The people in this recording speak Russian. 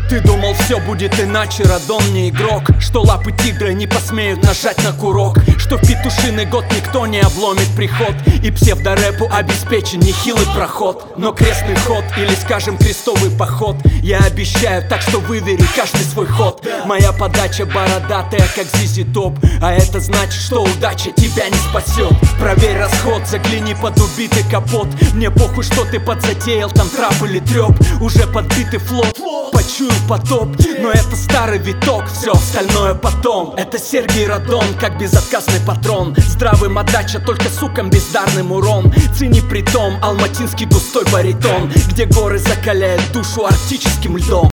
Ты думал, все будет иначе, Радон не игрок, что лапы тигра не посмеют нажать на курок, что в петушиный год никто не обломит приход, и псевдорэпу обеспечен нехилый проход. Но крестный ход, или скажем крестовый поход, я обещаю, так что выбери каждый свой ход. Моя подача бородатая, как Зизи Топ, а это значит, что удача тебя не спасет. Проверь расход, загляни под убитый капот. Мне похуй, что ты подзатеял, там трап или трёп. Уже подбитый флот, почую потоп, но это старый виток, все остальное потом. Это Сергей Радон, как безотказный патрон. Здравым отдача, только сукам бездарным урон. Цени притом алматинский густой баритон, где горы закаляют душу арктическим льдом.